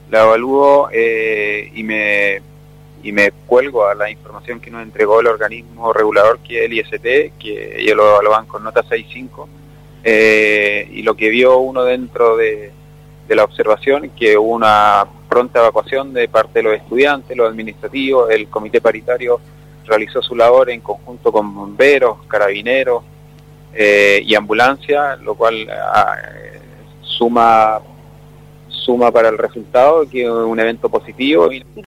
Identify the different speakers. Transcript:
Speaker 1: la evalúo y me cuelgo a la información que nos entregó el organismo regulador, que es el IST, que ellos lo evaluaban con nota 6.5, y lo que vio uno dentro de la observación, que hubo una pronta evacuación de parte de los estudiantes, los administrativos. El comité paritario realizó su labor en conjunto con bomberos, carabineros y ambulancia, lo cual suma para el resultado, que es un evento positivo.